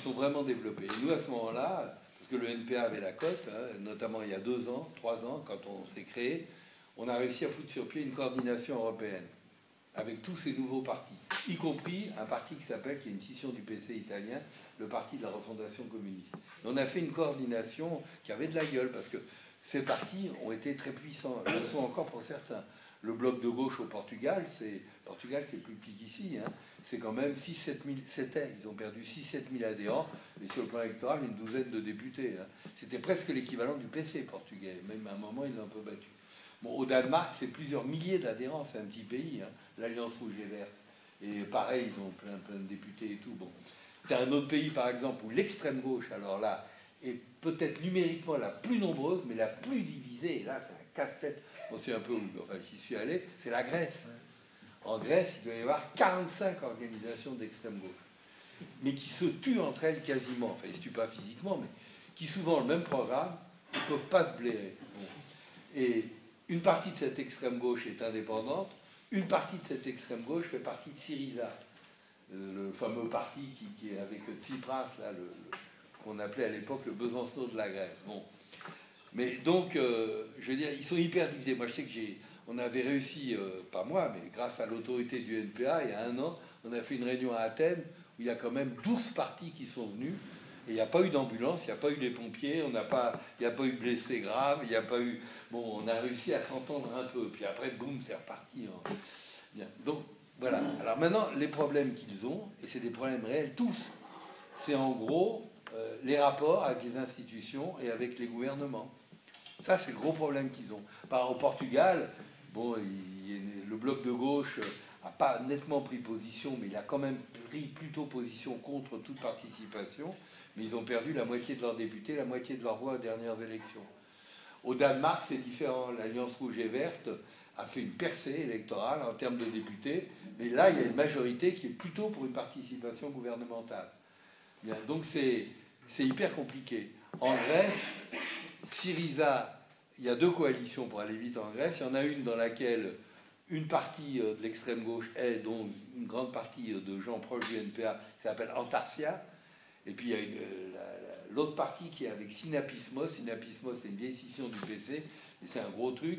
sont vraiment développés. Et nous, à ce moment-là, parce que le NPA avait la cote, hein, notamment il y a 2 ans, 3 ans, quand on s'est créé, on a réussi à foutre sur pied une coordination européenne avec tous ces nouveaux partis, y compris un parti qui est une scission du PC italien, le parti de la refondation communiste. Et on a fait une coordination qui avait de la gueule, parce que ces partis ont été très puissants, ils le sont encore pour certains. Le bloc de gauche au Portugal, c'est plus petit qu'ici, hein. C'est quand même 6-7 000, ils ont perdu 6-7 000 adhérents, et sur le plan électoral, une douzaine de députés, hein. C'était presque l'équivalent du PC portugais, même à un moment, ils l'ont un peu battu. Bon, au Danemark, c'est plusieurs milliers d'adhérents, c'est un petit pays, hein, l'Alliance rouge et verte. Et pareil, ils ont plein de députés et tout. Bon. Tu as un autre pays, par exemple, où l'extrême gauche, alors là, est peut-être numériquement la plus nombreuse, mais la plus divisée, et là, c'est un casse-tête. On sait un peu où, enfin, j'y suis allé, c'est la Grèce. En Grèce, il doit y avoir 45 organisations d'extrême gauche, mais qui se tuent entre elles quasiment, enfin, ils ne se tuent pas physiquement, mais qui souvent ont le même programme, ils ne peuvent pas se blairer. Bon. Et une partie de cette extrême gauche est indépendante, une partie de cette extrême gauche fait partie de Syriza, le fameux parti qui est avec Tsipras, là, qu'on appelait à l'époque le Besançon de la Grèce. Bon. Mais donc, je veux dire, ils sont hyper divisés. Moi, je sais que on avait réussi, pas moi, mais grâce à l'autorité du NPA, il y a 1 an, on a fait une réunion à Athènes où il y a quand même 12 partis qui sont venus. Et il n'y a pas eu d'ambulance, il n'y a pas eu les pompiers, il n'y a pas eu de blessés graves, il n'y a pas eu... Bon, on a réussi à s'entendre un peu. Puis après, boum, c'est reparti. Bien. Donc, voilà. Alors maintenant, les problèmes qu'ils ont, et c'est des problèmes réels, tous, c'est en gros les rapports avec les institutions et avec les gouvernements. Ça, c'est le gros problème qu'ils ont. Au Portugal, bon, le bloc de gauche n'a pas nettement pris position, mais il a quand même pris plutôt position contre toute participation. Mais ils ont perdu la moitié de leurs députés, la moitié de leurs voix aux dernières élections. Au Danemark, c'est différent. L'Alliance rouge et verte a fait une percée électorale en termes de députés, mais là, il y a une majorité qui est plutôt pour une participation gouvernementale. Bien, donc c'est hyper compliqué. En Grèce, Syriza, il y a 2 coalitions pour aller vite en Grèce. Il y en a une dans laquelle une partie de l'extrême gauche est, dont une grande partie de gens proches du NPA, qui s'appelle Antarcia. Et puis il y a l'autre partie qui est avec Synapismos. Synapismos, c'est une vieille scission du PC, et c'est un gros truc,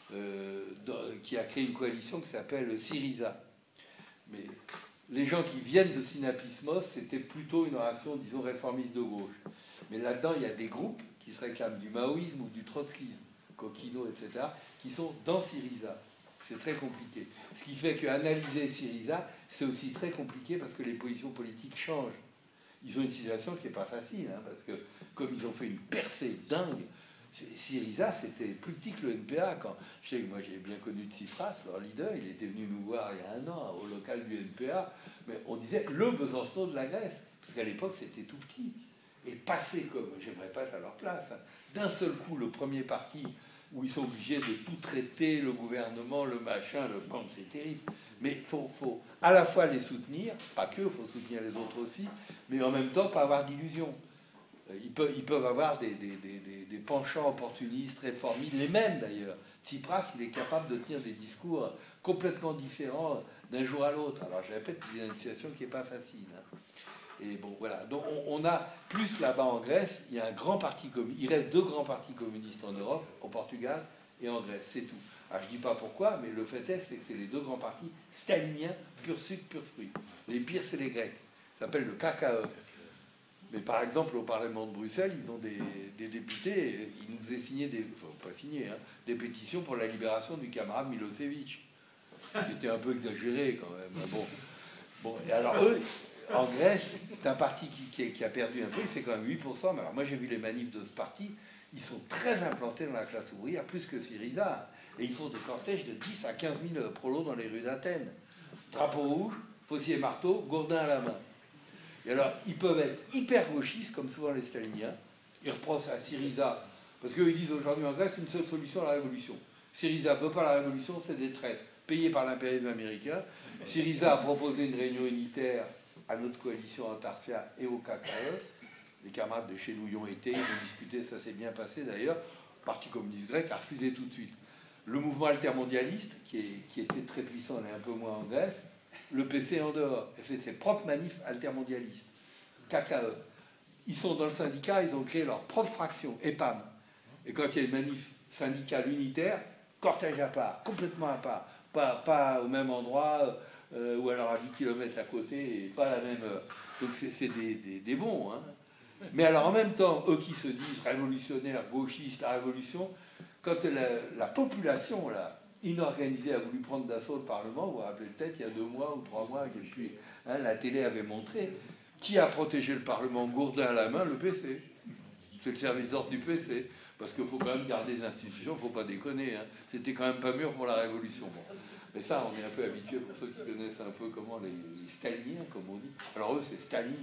qui a créé une coalition qui s'appelle Syriza. Mais les gens qui viennent de Synapismos, c'était plutôt une relation, disons, réformiste de gauche. Mais là-dedans, il y a des groupes qui se réclament du maoïsme ou du trotskisme, Kokino, etc., qui sont dans Syriza. C'est très compliqué. Ce qui fait qu'analyser Syriza, c'est aussi très compliqué parce que les positions politiques changent. Ils ont une situation qui n'est pas facile, hein, parce que comme ils ont fait une percée dingue, Syriza, c'était plus petit que le NPA. Je sais que moi, j'ai bien connu Tsipras, leur leader, il était venu nous voir il y a 1 an au local du NPA, mais on disait le Besançon de la Grèce, parce qu'à l'époque, c'était tout petit. Et passer comme, j'aimerais pas être à leur place, hein, d'un seul coup, le premier parti où ils sont obligés de tout traiter, le gouvernement, le machin, le camp, c'est terrible. Mais il faut à la fois les soutenir, pas que, il faut soutenir les autres aussi, mais en même temps pas avoir d'illusions. Ils peuvent avoir des penchants opportunistes, réformistes, les mêmes d'ailleurs. Tsipras, il est capable de tenir des discours complètement différents d'un jour à l'autre. Alors je répète, c'est une situation qui n'est pas facile. Et bon, voilà. Donc on a, plus là-bas en Grèce, il y a un grand parti communiste. Il reste 2 grands partis communistes en Europe, au Portugal et en Grèce, c'est tout. Alors je ne dis pas pourquoi, mais le fait est, c'est que c'est les 2 grands partis staliniens, pur sucre, pur fruit. Les pires, c'est les Grecs. Ça s'appelle le KKE. Mais par exemple, au Parlement de Bruxelles, ils ont des députés, ils nous faisaient signer des pétitions pour la libération du camarade Milosevic. C'était un peu exagéré quand même. Bon, et alors eux, en Grèce, c'est un parti qui a perdu un peu, il fait quand même 8%. Mais alors moi j'ai vu les manifs de ce parti, ils sont très implantés dans la classe ouvrière, plus que Syriza. Et ils font des cortèges de 10 à 15 000 prolos dans les rues d'Athènes. Drapeau rouge, faucille et marteau, gourdin à la main. Et alors, ils peuvent être hyper gauchistes, comme souvent les staliniens. Ils reprochent à Syriza, parce qu'eux, ils disent aujourd'hui en Grèce, une seule solution à la révolution. Syriza ne veut pas la révolution, c'est des traites payées par l'impérialisme américain. Syriza a proposé une réunion unitaire à notre coalition Antarcia et au KKE. Les camarades de chez nous y ont été, ils ont discuté, ça s'est bien passé d'ailleurs. Le Parti communiste grec a refusé tout de suite. Le mouvement altermondialiste, qui était très puissant, on est un peu moins en Grèce, le PC en dehors, et fait ses propres manifs altermondialistes, KKE. ils sont dans le syndicat, ils ont créé leur propre fraction, EPAM. Et quand il y a une manif syndicale unitaire, cortège à part, complètement à part, pas au même endroit, ou alors à 10 km à côté, et pas la même. Donc c'est des bons. Hein. Mais alors en même temps, eux qui se disent révolutionnaires, gauchistes, la révolution, quand la population là, inorganisée a voulu prendre d'assaut le Parlement, vous vous rappelez peut-être, il y a 2 mois ou 3 mois, la télé avait montré, qui a protégé le Parlement gourdin à la main? Le PC. C'est le service d'ordre du PC. Parce qu'il faut quand même garder les institutions, il ne faut pas déconner. Hein. C'était quand même pas mûr pour la Révolution. Bon. Mais ça, on est un peu habitué pour ceux qui connaissent un peu comment les staliniens, comme on dit. Alors eux, c'est Staline,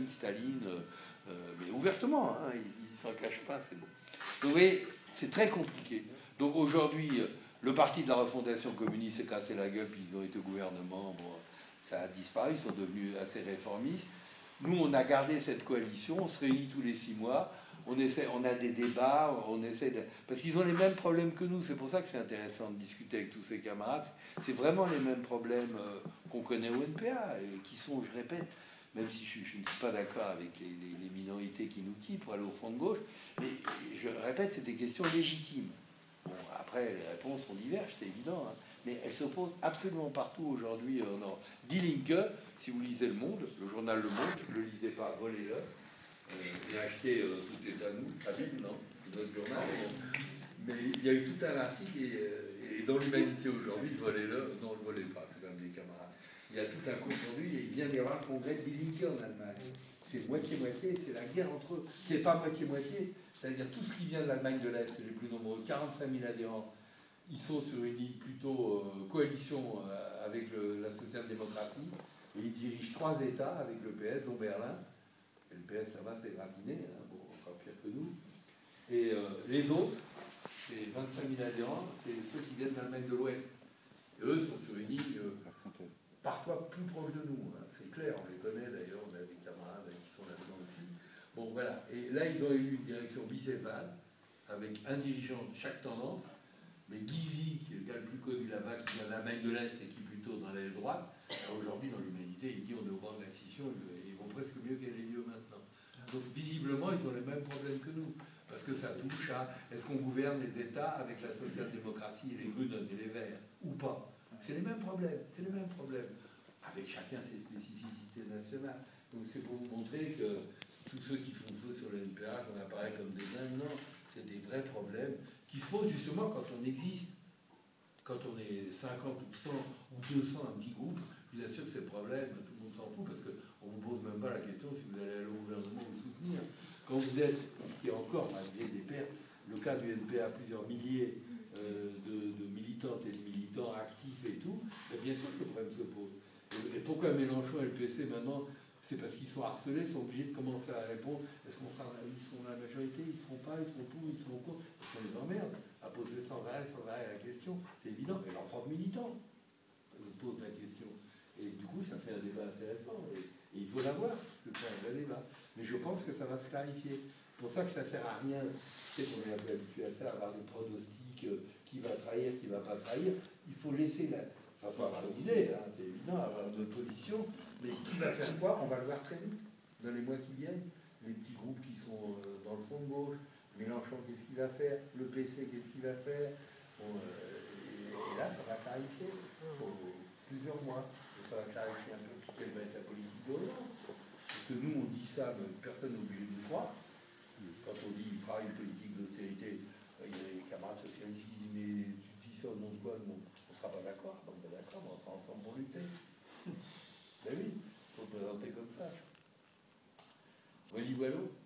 mais ouvertement, hein, ils ne s'en cachent pas. C'est bon. Donc, vous voyez, c'est très compliqué. Donc aujourd'hui, le parti de la refondation communiste s'est cassé la gueule, puis ils ont été au gouvernement. Bon, ça a disparu, ils sont devenus assez réformistes. Nous, on a gardé cette coalition, on se réunit tous les 6 mois. On a des débats, parce qu'ils ont les mêmes problèmes que nous. C'est pour ça que c'est intéressant de discuter avec tous ces camarades. C'est vraiment les mêmes problèmes qu'on connaît au NPA, et qui sont, je répète, même si je ne suis pas d'accord avec les minorités qui nous quittent pour aller au front de gauche, mais je répète, c'est des questions légitimes. Bon, après, les réponses sont diverses, c'est évident, hein, mais elles s'opposent absolument partout aujourd'hui. Die Linke, si vous lisez Le Monde, le journal Le Monde, ne le lisez pas, volez-le. J'ai acheté Tout est à nous, la Bible, non, notre journal. Mais il y a eu tout un article, et dans l'Humanité aujourd'hui, volez-le, non, le volez pas, c'est quand même des camarades. Il y a tout un compte rendu, et il vient d'y avoir le congrès Die Linke en Allemagne. C'est moitié-moitié, c'est la guerre entre eux. C'est pas moitié-moitié, c'est-à-dire tout ce qui vient de l'Allemagne de l'Est, c'est les plus nombreux, 45 000 adhérents. Ils sont sur une ligne plutôt coalition avec la social-démocratie, et ils dirigent 3 États avec le PS, dont Berlin. Le PS, ça va, c'est gratiné, hein, bon, encore pire que nous. Et les autres, c'est 25 000 adhérents, c'est ceux qui viennent d'Allemagne de l'Ouest. Et eux sont sur une ligne parfois plus proche de nous, hein, c'est clair, on les connaît d'ailleurs, on a des camarades qui sont là-dedans aussi. Bon, voilà. Et là, ils ont élu une direction bicéphale, avec un dirigeant de chaque tendance, mais Gysi, qui est le gars le plus connu là-bas, qui vient d'Allemagne de l'Est et qui est plutôt dans l'aile droite, aujourd'hui, dans l'humanité, il dit on est au bord de la scission, ils vont presque mieux qu'elle ait lieu maintenant. Donc visiblement, ils ont les mêmes problèmes que nous, parce que ça touche à est-ce qu'on gouverne les États avec la social-démocratie et les Grünen et les Verts, ou pas. C'est les mêmes problèmes, avec chacun ses spécificités nationales. Donc c'est pour vous montrer que tous ceux qui font feu sur le NPA, qu'on apparaît comme des dingues, non, c'est des vrais problèmes qui se posent justement quand on existe. Quand on est 50 ou 100 ou 200, un petit groupe, je vous assure que c'est le problème, tout le monde s'en fout parce qu'on ne vous pose même pas la question si vous allez aller au gouvernement vous soutenir. Quand vous êtes, ce qui est encore, malgré des pertes, le cas du NPA, plusieurs milliers de militantes et de militants actifs et tout, bien sûr que le problème se pose. Et pourquoi Mélenchon et le PC maintenant? C'est parce qu'ils sont harcelés, sont obligés de commencer à répondre. Est-ce qu'ils sont la majorité? Ils ne seront pas, ils seront pour, ils seront contre. On les emmerde à poser sans arrêt la question. C'est évident, mais leurs propres militants posent la question. Et du coup, ça fait un débat intéressant. Et il faut l'avoir, parce que c'est un vrai débat. Mais je pense que ça va se clarifier. C'est pour ça que ça ne sert à rien. Tu sais qu'on est un peu habitué à ça, à avoir des pronostics, qui va trahir, qui ne va pas trahir. Il faut laisser la... Enfin, il faut avoir une idée, hein, c'est évident, avoir notre position. Mais qui va faire quoi? On va le voir très vite, dans les mois qui viennent. Les petits groupes qui sont dans le front de gauche, Mélenchon, qu'est-ce qu'il va faire? Le PC, qu'est-ce qu'il va faire? Bon, et là, ça va clarifier. Il faut plusieurs mois. Et ça va clarifier un peu quelle va être la politique de Hollande. Parce que nous, on dit ça, mais personne n'est obligé de croire. Quand on dit qu'il fera une politique d'austérité, il y a les camarades socialistes qui disent mais tu dis ça au nom de quoi? On ne sera pas d'accord. Donc d'accord, on sera ensemble pour lutter. Ben oui, il faut présenter comme ça. Voilà.